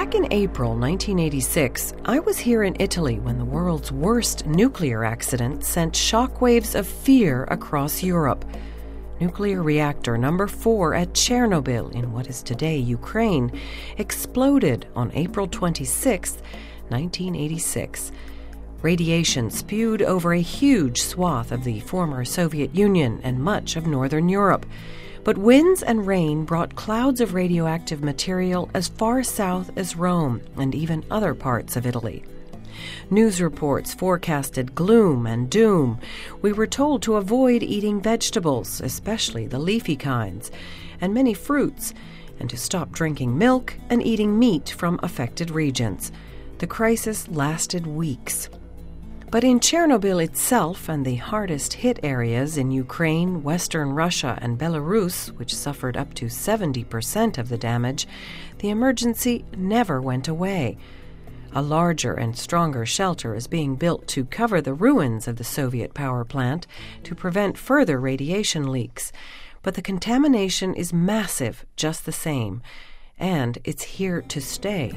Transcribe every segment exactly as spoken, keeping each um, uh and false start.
Back in April nineteen eighty-six, I was here in Italy when the world's worst nuclear accident sent shockwaves of fear across Europe. Nuclear reactor number four at Chernobyl, in what is today Ukraine, exploded on April twenty-sixth, nineteen eighty-six. Radiation spewed over a huge swath of the former Soviet Union and much of Northern Europe. But winds and rain brought clouds of radioactive material as far south as Rome and even other parts of Italy. News reports forecasted gloom and doom. We were told to avoid eating vegetables, especially the leafy kinds, and many fruits, and to stop drinking milk and eating meat from affected regions. The crisis lasted weeks. But in Chernobyl itself and the hardest-hit areas in Ukraine, Western Russia, and Belarus, which suffered up to seventy percent of the damage, the emergency never went away. A larger and stronger shelter is being built to cover the ruins of the Soviet power plant to prevent further radiation leaks. But the contamination is massive just the same, and it's here to stay.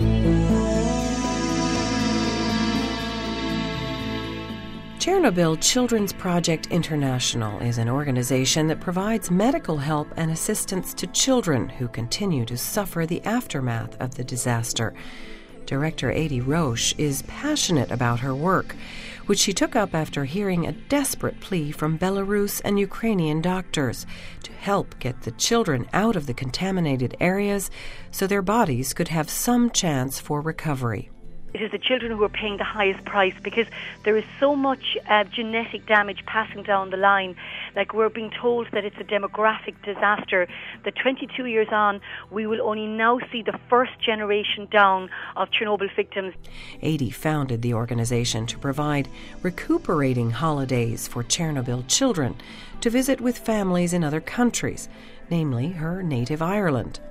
Chernobyl Children's Project International is an organization that provides medical help and assistance to children who continue to suffer the aftermath of the disaster. Director Adi Roche is passionate about her work, which she took up after hearing a desperate plea from Belarus and Ukrainian doctors to help get the children out of the contaminated areas so their bodies could have some chance for recovery. It is the children who are paying the highest price because there is so much uh, genetic damage passing down the line. Like, we're being told that it's a demographic disaster, that twenty-two years on, we will only now see the first generation down of Chernobyl victims. Adi founded the organization to provide recuperating holidays for Chernobyl children to visit with families in other countries, namely her native Ireland.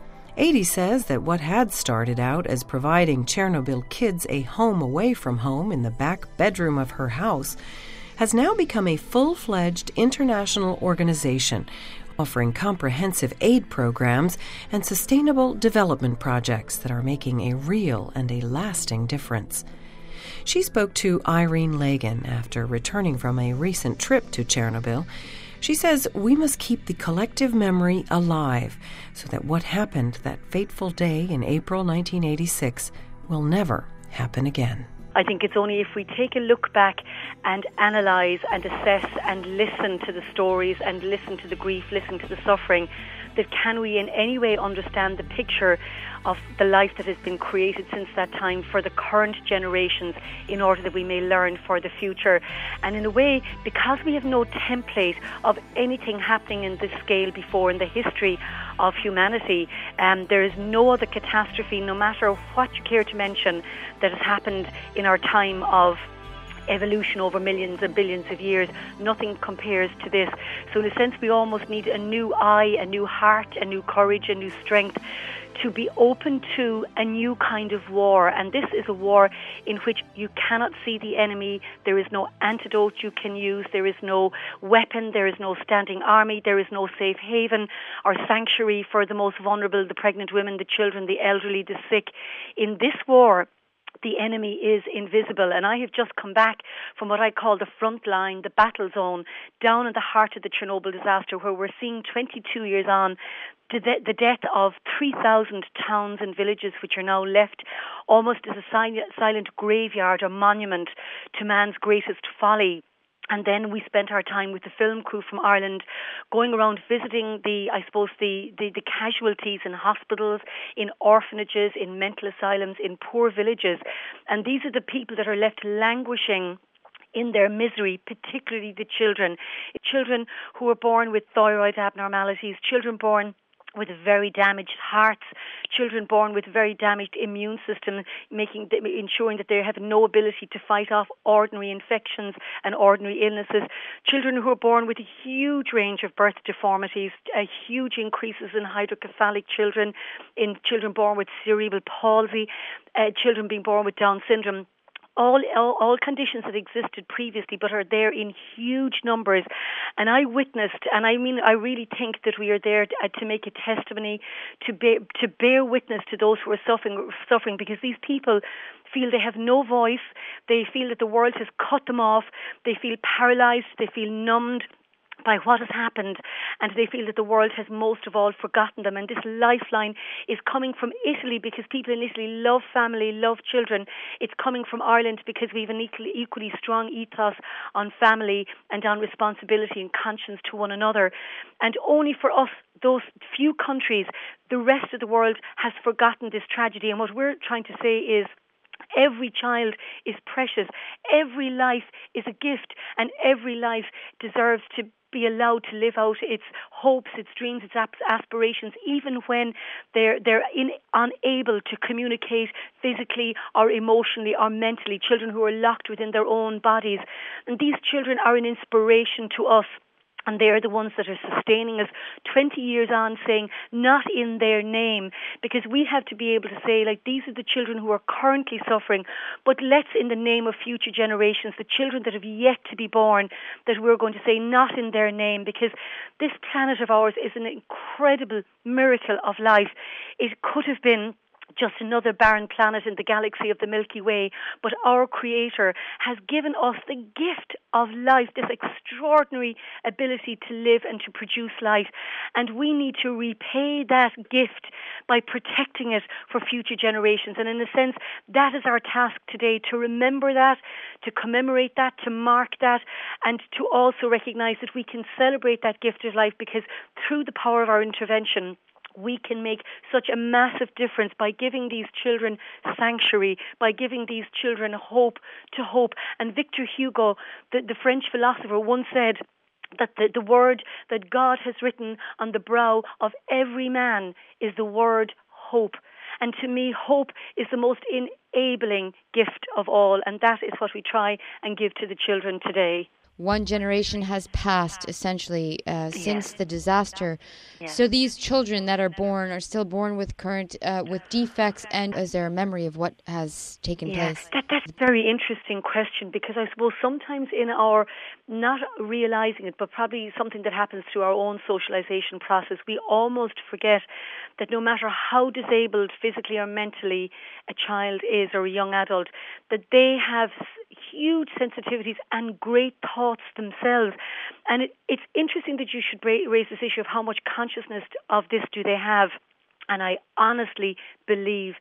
Adi says that what had started out as providing Chernobyl kids a home away from home in the back bedroom of her house has now become a full-fledged international organization offering comprehensive aid programs and sustainable development projects that are making a real and a lasting difference. She spoke to Irene Lagan after returning from a recent trip to Chernobyl. She says we must keep the collective memory alive so that what happened that fateful day in April nineteen eighty-six will never happen again. I think it's only if we take a look back and analyse and assess and listen to the stories and listen to the grief, listen to the suffering, that can we in any way understand the picture of the life that has been created since that time for the current generations in order that we may learn for the future. And in a way, because we have no template of anything happening in this scale before in the history of humanity, um, there is no other catastrophe, no matter what you care to mention, that has happened in our time of evolution over millions and billions of years. Nothing compares to this. So in a sense, we almost need a new eye, a new heart, a new courage, a new strength to be open to a new kind of war. And this is a war in which you cannot see the enemy. There is no antidote you can use. There is no weapon. There is no standing army. There is no safe haven or sanctuary for the most vulnerable, the pregnant women, the children, the elderly, the sick. In this war, the enemy is invisible. And I have just come back from what I call the front line, the battle zone, down in the heart of the Chernobyl disaster, where we're seeing twenty-two years on the, de- the death of three thousand towns and villages, which are now left almost as a sil- silent graveyard or monument to man's greatest folly. And then we spent our time with the film crew from Ireland going around visiting the, I suppose, the, the, the casualties in hospitals, in orphanages, in mental asylums, in poor villages. And these are the people that are left languishing in their misery, particularly the children. Children who are born with thyroid abnormalities, children born with very damaged hearts, children born with very damaged immune system, making ensuring that they have no ability to fight off ordinary infections and ordinary illnesses, children who are born with a huge range of birth deformities, uh, huge increases in hydrocephalic children, in children born with cerebral palsy, uh, children being born with Down syndrome. all, all all conditions that existed previously but are there in huge numbers. And I witnessed, and I mean I really think that we are there to, uh, to make a testimony, to bear, to bear witness to those who are suffering, suffering because these people feel they have no voice, they feel that the world has cut them off, they feel paralyzed, they feel numbed by what has happened, and they feel that the world has most of all forgotten them. And this lifeline is coming from Italy because people in Italy love family, love children. It's coming from Ireland because we have an equally, equally strong ethos on family and on responsibility and conscience to one another. And only for us, those few countries, the rest of the world has forgotten this tragedy. And what we're trying to say is, every child is precious. Every life is a gift, and every life deserves to be allowed to live out its hopes, its dreams, its aspirations, even when they're they're in, unable to communicate physically or emotionally or mentally. Children who are locked within their own bodies, and these children are an inspiration to us. And they are the ones that are sustaining us twenty years on, saying, not in their name, because we have to be able to say, like, these are the children who are currently suffering, but let's, in the name of future generations, the children that have yet to be born, that we're going to say, not in their name, because this planet of ours is an incredible miracle of life. It could have been just another barren planet in the galaxy of the Milky Way, but our Creator has given us the gift of life, this extraordinary ability to live and to produce life, and we need to repay that gift by protecting it for future generations. And in a sense, that is our task today, to remember that, to commemorate that, to mark that, and to also recognize that we can celebrate that gift of life, because through the power of our intervention, we can make such a massive difference by giving these children sanctuary, by giving these children hope to hope. And Victor Hugo, the, the French philosopher, once said that the, the word that God has written on the brow of every man is the word hope. And to me, hope is the most enabling gift of all, and that is what we try and give to the children today. One generation has passed, essentially, uh, since yes. the disaster. Yes. So these children that are born are still born with current, uh, with defects, and is there a memory of what has taken yeah, place? That, that's a very interesting question, because I suppose sometimes in our not realizing it, but probably something that happens through our own socialization process, we almost forget that no matter how disabled physically or mentally a child is, or a young adult, that they have huge sensitivities and great thoughts themselves. And it, it's interesting that you should raise this issue of how much consciousness of this do they have. And I honestly believe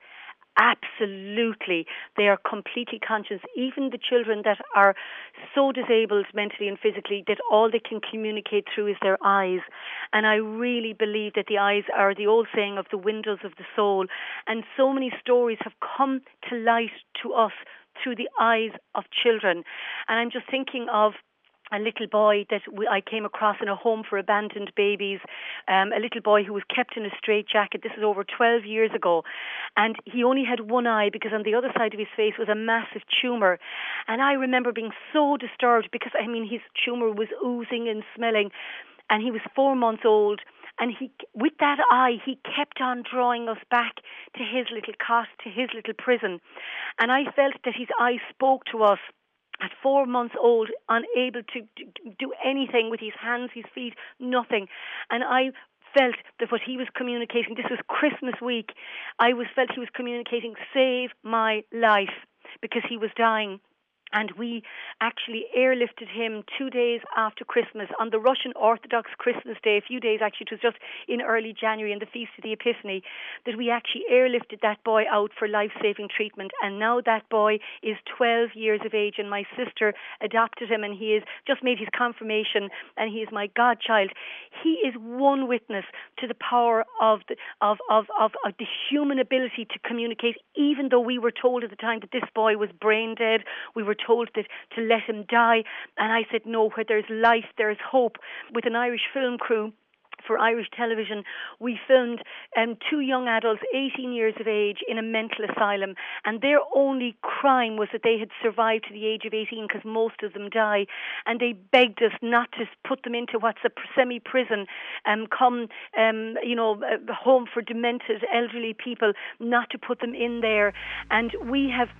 absolutely they are completely conscious. Even the children that are so disabled mentally and physically that all they can communicate through is their eyes. And I really believe that the eyes are the old saying of the windows of the soul. And so many stories have come to light to us through the eyes of children. And I'm just thinking of a little boy that we, I came across in a home for abandoned babies, um, a little boy who was kept in a straitjacket. This is over twelve years ago. And he only had one eye because on the other side of his face was a massive tumour. And I remember being so disturbed because, I mean, his tumour was oozing and smelling. And he was four months old. And he, with that eye, he kept on drawing us back to his little cot, to his little prison. And I felt that his eye spoke to us. At four months old, unable to do anything with his hands, his feet, nothing. And I felt that what he was communicating, this was Christmas week, I was felt he was communicating, save my life, because he was dying. And we actually airlifted him two days after Christmas on the Russian Orthodox Christmas Day, a few days actually, it was just in early January, in the Feast of the Epiphany, that we actually airlifted that boy out for life-saving treatment. And now that boy is twelve years of age, and my sister adopted him, and he has just made his confirmation, and he is my godchild. He is one witness to the power of the, of, of, of, of the human ability to communicate, even though we were told at the time that this boy was brain dead. We were told that to let him die, and I said no, where there's life there's hope. With an Irish film crew for Irish television, we filmed um, two young adults, eighteen years of age, in a mental asylum, and their only crime was that they had survived to the age of eighteen, because most of them die, and they begged us not to put them into what's a semi-prison, um, come, um, you know, a home for demented elderly people, not to put them in there. And we have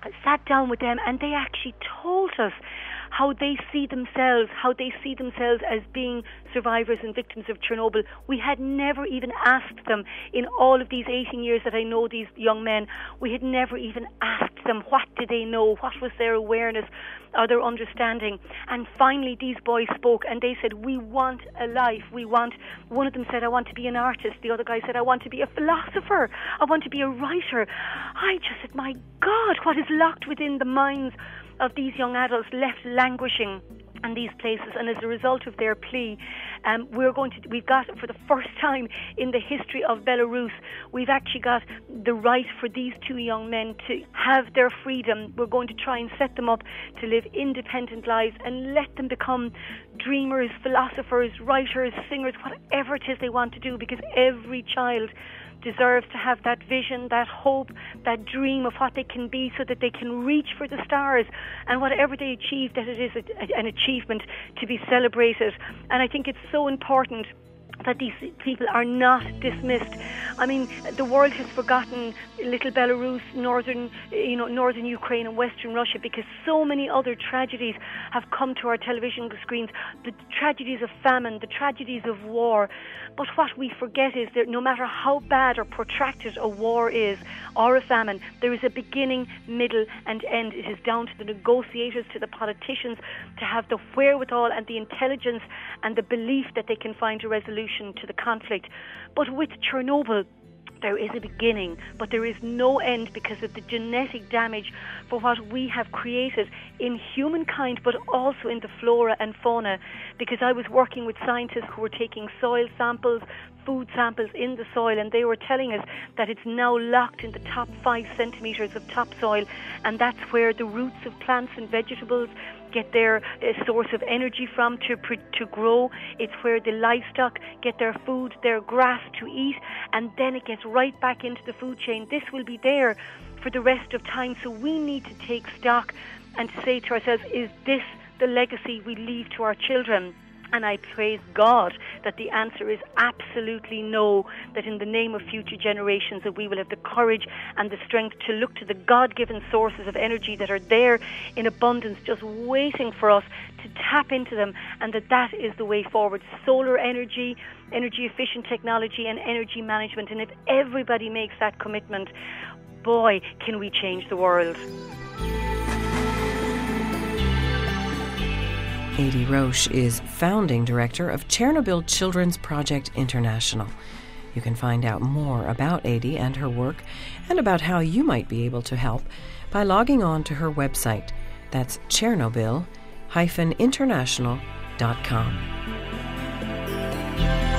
I sat down with them, and they actually told us how they see themselves, how they see themselves as being survivors and victims of Chernobyl. We had never even asked them, in all of these eighteen years that I know these young men, we had never even asked them what did they know, what was their awareness or their understanding. And finally these boys spoke, and they said, we want a life, we want, one of them said, I want to be an artist, the other guy said, I want to be a philosopher, I want to be a writer. I just said, my God, what is locked within the minds of these young adults, left languishing in these places. And as a result of their plea, um, we're going to, we've got, for the first time in the history of Belarus, we've actually got the right for these two young men to have their freedom. We're going to try and set them up to live independent lives and let them become dreamers, philosophers, writers, singers, whatever it is they want to do, because every child deserves to have that vision, that hope, that dream of what they can be, so that they can reach for the stars, and whatever they achieve, that it is a, an achievement to be celebrated. And I think it's so important that these people are not dismissed. I mean, the world has forgotten little Belarus, northern, you know, northern Ukraine and western Russia, because so many other tragedies have come to our television screens. The tragedies of famine, the tragedies of war. But what we forget is that no matter how bad or protracted a war is, or a famine, there is a beginning, middle and end. It is down to the negotiators, to the politicians, to have the wherewithal and the intelligence and the belief that they can find a resolution to the conflict. But with Chernobyl, there is a beginning, but there is no end, because of the genetic damage for what we have created in humankind, but also in the flora and fauna. Because I was working with scientists who were taking soil samples, food samples in the soil, and they were telling us that it's now locked in the top five centimetres of topsoil, and that's where the roots of plants and vegetables get their uh, source of energy from to to grow. It's where the livestock get their food, their grass to eat, and then it gets right back into the food chain. This will be there for the rest of time, so we need to take stock and to say to ourselves, is this the legacy we leave to our children? And I praise God that the answer is absolutely no, that in the name of future generations that we will have the courage and the strength to look to the God-given sources of energy that are there in abundance, just waiting for us to tap into them, and that that is the way forward. Solar energy, energy efficient technology and energy management. And if everybody makes that commitment, boy, can we change the world. Adi Roche is founding director of Chernobyl Children's Project International. You can find out more about Adi and her work, and about how you might be able to help, by logging on to her website. That's chernobyl dash international dot com.